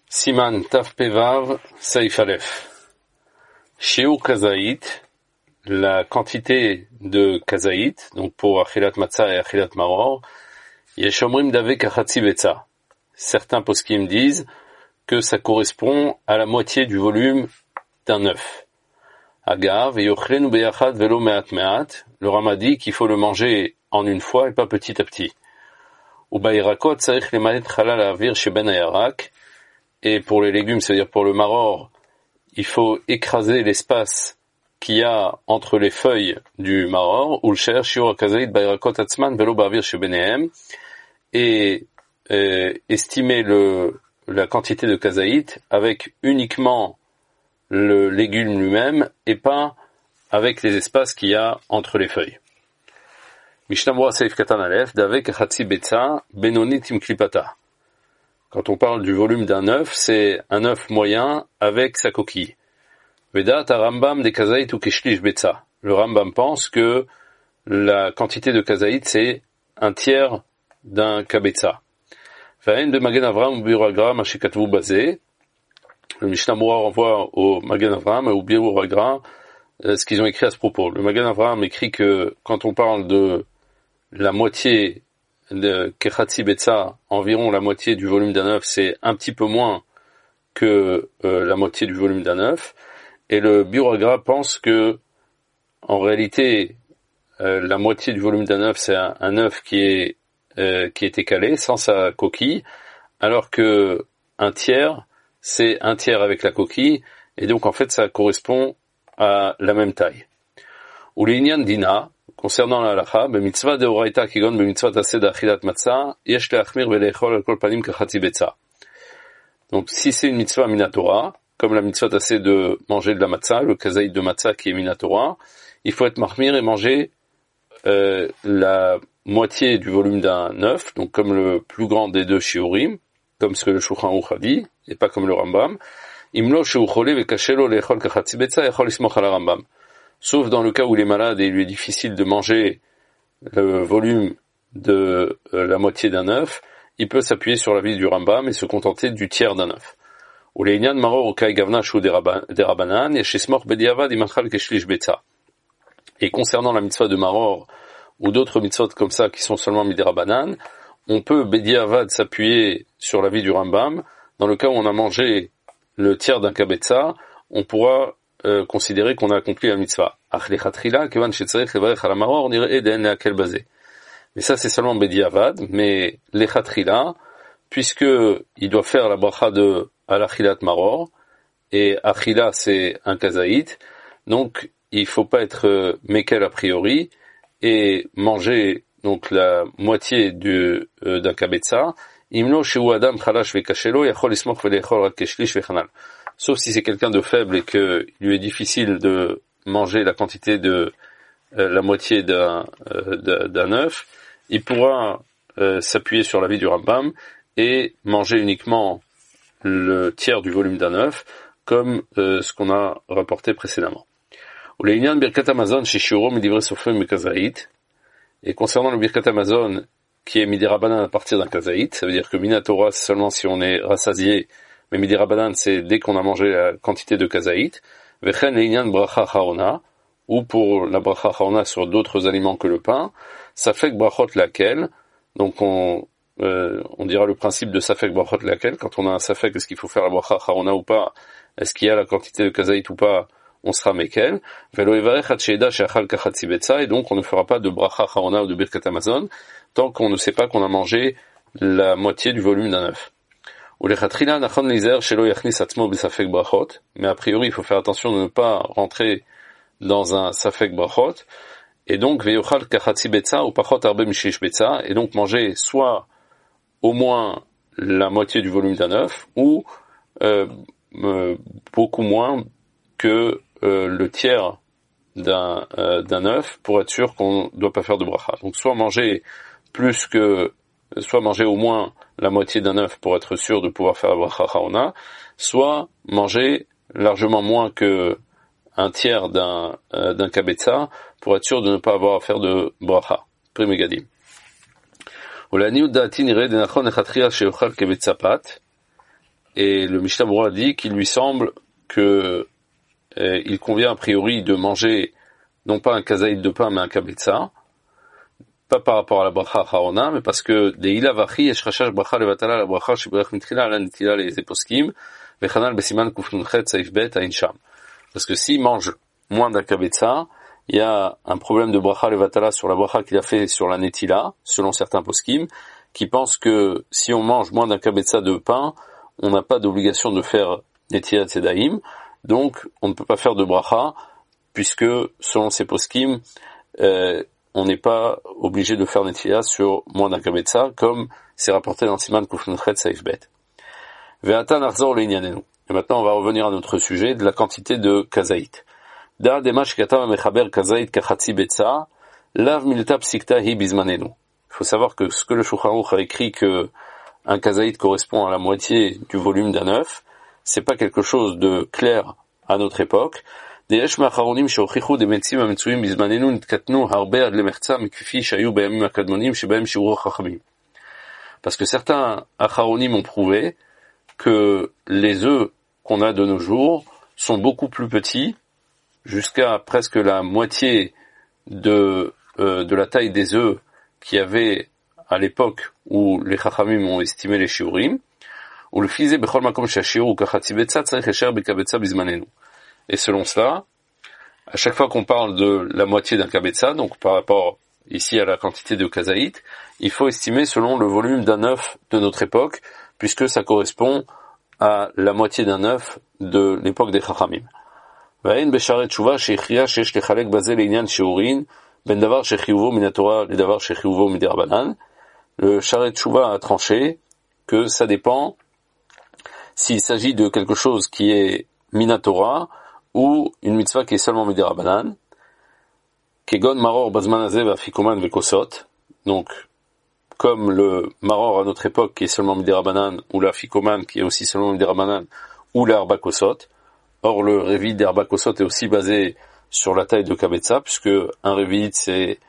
Siman Taf Pevav Saif Aleph. Shiur Kazaït, la quantité de Kazaït, donc pour Achilat Matzah et Achilat Maror, Yeshomrim Dave Kachatzi Betza. Certains poskim disent que ça correspond à la moitié du volume d'un œuf. Agav, Yochlenu Beyachad Velo Meat Meat, le Rama dit qu'il faut le manger en une fois et pas petit à petit. Ubayrakot Tzarich Lemalet Chalal Avir Sheben Hayarak, et pour les légumes, c'est-à-dire pour le maror, il faut écraser l'espace qu'il y a entre les feuilles du maror, ou le cher shiur kazaït bayrakot atzman velo ba'avir shebenehem, et estimer la quantité de kazaït avec uniquement le légume lui-même et pas avec les espaces qu'il y a entre les feuilles. Mishnah Berurah Seif Katan Aleph d'avek chatzi betza benonit im klipata. Quand on parle du volume d'un œuf, c'est un œuf moyen avec sa coquille. Vedat Rambam de kazaït ou keshlish betza. Le Rambam pense que la quantité de kazaït, c'est un tiers d'un kabetza. Vahen de Magen Avram ou Biur Hagra mashikatvu bazé. Le Mishnah Berurah renvoie au Magen Avram ou Biur Hagra ce qu'ils ont écrit à ce propos. Le Magen Avram écrit que quand on parle de la moitié de Kechatzi Betza, environ la moitié du volume d'un œuf, c'est un petit peu moins que la moitié du volume d'un œuf. Et le Biur Hagra pense que, en réalité, la moitié du volume d'un œuf, c'est un œuf qui est écalé, sans sa coquille, alors que un tiers, c'est un tiers avec la coquille, et donc en fait ça correspond à la même taille. Ou l'inyan dina, concernant la halacha, b'mitzvah deoraita kigon b'mitzvah taseh d'achilat matzah, yesh leachmir ve'lechol al kol panim kachatzi betza. Donc si c'est une mitzvah minatora, comme la mitzvah taseh de manger de la matzah, le kazaït de matzah qui est minatora, il faut être mahmir et manger la moitié du volume d'un œuf, donc comme le plus grand des deux shiurim, comme ce que le Shulchan Aruch a dit, et pas comme le Rambam. Imlo shehu cholé ve'kashelo lechol kachatzi betza yachol lismoch al Rambam. Sauf dans le cas où il est malade et il lui est difficile de manger le volume de la moitié d'un œuf, il peut s'appuyer sur l'avis du Rambam et se contenter du tiers d'un œuf. Ou l'einyan maror ou kai gavna shu derabanan yeshismor bediavad imachal keshlish betza. Et concernant la mitzvah de maror ou d'autres mitzvot comme ça qui sont seulement miderabanan, on peut bediavad s'appuyer sur l'avis du Rambam. Dans le cas où on a mangé le tiers d'un kabetza, on pourra considérer qu'on a accompli la mitzvah. Mais ça c'est seulement bediavad, mais lechatrila, puisque il doit faire la bracha de alachilat maror, et achila c'est un kazaït, donc il faut pas être mekel a priori, et manger donc la moitié d'un kabetza, imlo sheu adam chalash vekashelo yachol ismoch velechol rak keshlish vechanal. Sauf si c'est quelqu'un de faible et qu'il lui est difficile de manger la quantité de la moitié d'un œuf, il pourra s'appuyer sur l'avis du Rambam et manger uniquement le tiers du volume d'un œuf, comme ce qu'on a rapporté précédemment. Et concernant le Birkat Hamazon, qui est midirabanan à partir d'un kazaït, ça veut dire que minatora c'est seulement si on est rassasié, mais midirabanan c'est dès qu'on a mangé la quantité de kazaït. Vechen l'einyan bracha charona, ou pour la bracha charona sur d'autres aliments que le pain, safek brachot laquelle, donc on dira le principe de safek brachot laquelle, quand on a un safek, est-ce qu'il faut faire la bracha charona ou pas, est-ce qu'il y a la quantité de kazaït ou pas, on sera mekel. Velo evarech hat sheida sheachal kachatzi betza, et donc on ne fera pas de bracha charona ou de birkat hamazon tant qu'on ne sait pas qu'on a mangé la moitié du volume d'un œuf. Mais a priori il faut faire attention de ne pas rentrer dans un safek brachot, et donc veyochal kachatzi betza ou pachot arbe mishish betza, et donc manger soit au moins la moitié du volume d'un œuf, ou beaucoup moins que le tiers d'un œuf, pour être sûr qu'on ne doit pas faire de bracha. Donc soit manger au moins la moitié d'un œuf pour être sûr de pouvoir faire la bracha charona, soit manger largement moins que un tiers d'un kabetza pour être sûr de ne pas avoir à faire de bracha. Primegadim. Et le Mishnah Berurah dit qu'il lui semble que il convient a priori de manger non pas un kazaït de pain mais un kabetza, pas par rapport à la bracha acharona, mais parce que des ilavachi yesh chashash bracha levatala la bracha shibrach mitchila ala nitila les poskim vechanal besiman kufnunchet saif bet ain sham. Parce que s'il mange moins d'un kabetza, il y a un problème de bracha levatala sur la bracha qu'il a fait sur la netila, selon certains poskim, qui pensent que si on mange moins d'un kabetza de pain, on n'a pas d'obligation de faire netila tzedaïm, donc on ne peut pas faire de bracha, puisque selon ces poskim, on n'est pas obligé de faire netila sur moins d'un kabetza, comme c'est rapporté dans Siman Kufnunchet Saif Bet. Ve'ata narzor le'inyanenu. Et maintenant on va revenir à notre sujet de la quantité de kazaït. Da demash katam mechaber kazaït kachatzi betza, lav milta psikta hi bizmanenu. Il faut savoir que ce que le Shulchan Aruch a écrit que un kazaït correspond à la moitié du volume d'un œuf, c'est pas quelque chose de clair à notre époque. Parce que certains acharonim ont prouvé que les œufs qu'on a de nos jours sont beaucoup plus petits, jusqu'à presque la moitié de la taille des œufs qu'il y avait à l'époque où les chachamim ont estimé les shiurim. Et selon cela, à chaque fois qu'on parle de la moitié d'un kabetza, donc par rapport ici à la quantité de kazaït, il faut estimer selon le volume d'un œuf de notre époque, puisque ça correspond à la moitié d'un œuf de l'époque des chachamim. Le Sharet Tshuva a tranché que ça dépend s'il s'agit de quelque chose qui est minatora ou une mitzvah qui est seulement midirabanan, kegon maror bazman hazeh v'afikoman v'kosot, donc comme le maror à notre époque qui est seulement midirabanan, ou l'afikoman qui est aussi seulement midirabanan, ou l'arba kosot. Or le révit d'arba kosot est aussi basé sur la taille de kabetza, puisque un révit c'est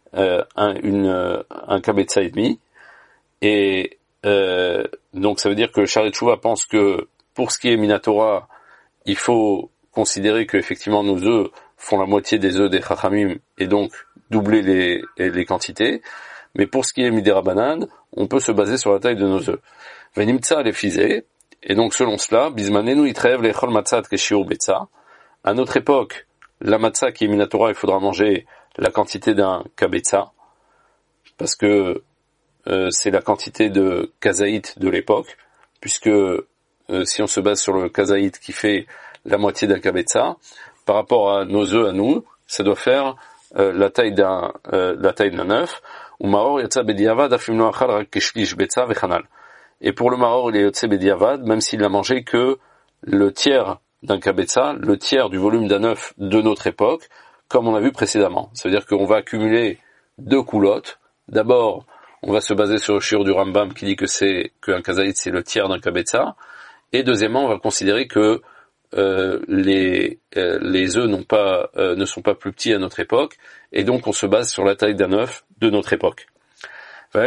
un kabetza et demi, et donc ça veut dire que le Sharet Tshuva pense que pour ce qui est minatora, il faut considérer que effectivement nos œufs font la moitié des œufs des chachamim et donc doubler les quantités. Mais pour ce qui est midirabanan, on peut se baser sur la taille de nos œufs. Venimtsa les fisé, et donc selon cela, bismanenu itrev lechol matzat keshiur betza. À notre époque, la matzah qui est minatora, il faudra manger la quantité d'un kabetza, parce que c'est la quantité de kazaït de l'époque, puisque si on se base sur le kazaït qui fait la moitié d'un kabetza, par rapport à nos œufs à nous, ça doit faire la taille d'un œuf. Ou maror yatsa bediavad afim lo achal rak keshlish betza vechanal. Et pour le maror, il est yotse bediavad, même s'il n'a mangé que le tiers d'un kabetza, le tiers du volume d'un œuf de notre époque, comme on a vu précédemment. Ça veut dire qu'on va accumuler deux coulottes. D'abord, on va se baser sur le shiur du Rambam qui dit qu'un kazaït c'est le tiers d'un kabetza. Et deuxièmement, on va considérer que les œufs ne sont pas plus petits à notre époque, et donc on se base sur la taille d'un œuf de notre époque. Et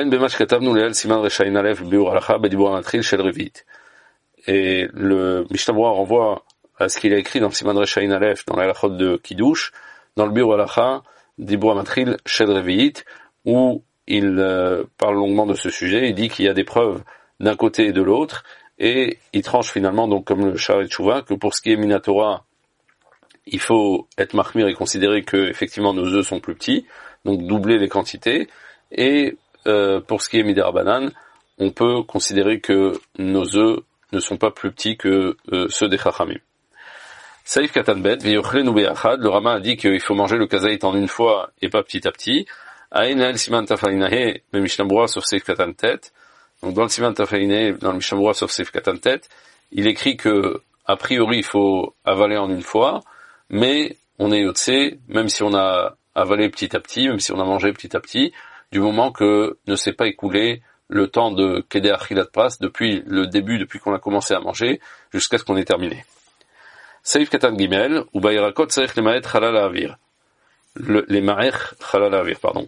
le Mishnah Berurah renvoie à ce qu'il a écrit dans le Siman Reshain Aleph, dans la halachot de Kiddush, dans le Biur Halacha Dibur Matril Shel Revi'it, où il parle longuement de ce sujet. Il dit qu'il y a des preuves d'un côté et de l'autre, et il tranche finalement, donc comme le Sharet Tshuva, que pour ce qui est minatora, il faut être mahmir et considérer que effectivement nos œufs sont plus petits, donc doubler les quantités, et pour ce qui est midirabanan, on peut considérer que nos œufs ne sont pas plus petits que ceux des chachamim. Saïf katanbet, v'yochlenu be'achad, le Rama a dit qu'il faut manger le kazaït en une fois et pas petit à petit. Aïn el siman tafarinahe, mais Mishnah Berurah sauf Saïf katantet. Donc dans le Siman Tafarinahe, dans le Mishnah Berurah sauf Saïf katantet, il écrit que a priori il faut avaler en une fois, mais on est yotse, même si on a avalé petit à petit, même si on a mangé petit à petit, du moment que ne s'est pas écoulé le temps de Kedé Achilat Pras depuis le début, depuis qu'on a commencé à manger, jusqu'à ce qu'on ait terminé. Saïf Katan Gimel, ou Bayirakot Saïf Lemaet Chalal Avir. Les Maech Chalal Avir, pardon.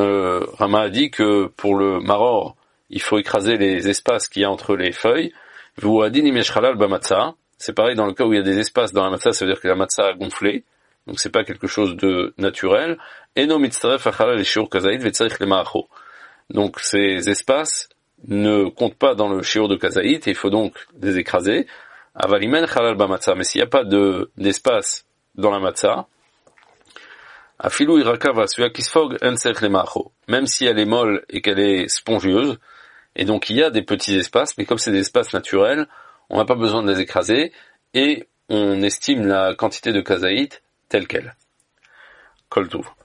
Rama a dit que pour le maror, il faut écraser les espaces qu'il y a entre les feuilles, V'uadin im yesh halal b'matzah. C'est pareil dans le cas où il y a des espaces dans la matzah, ça veut dire que la matzah a gonflé. Donc c'est pas quelque chose de naturel. Eno mitzaref halal et shiur kazait vetzarich lema'acho. Donc ces espaces ne comptent pas dans le shiur de kazaït et il faut donc les écraser. Avalimen halal b'matzah. Mais s'il n'y a pas d'espace dans la matzah, afilu iraka v'asuya kisfog en tzarich lema'acho. Même si elle est molle et qu'elle est spongieuse, et donc il y a des petits espaces, mais comme c'est des espaces naturels, on n'a pas besoin de les écraser, et on estime la quantité de kazaït telle qu'elle. Kol Tov.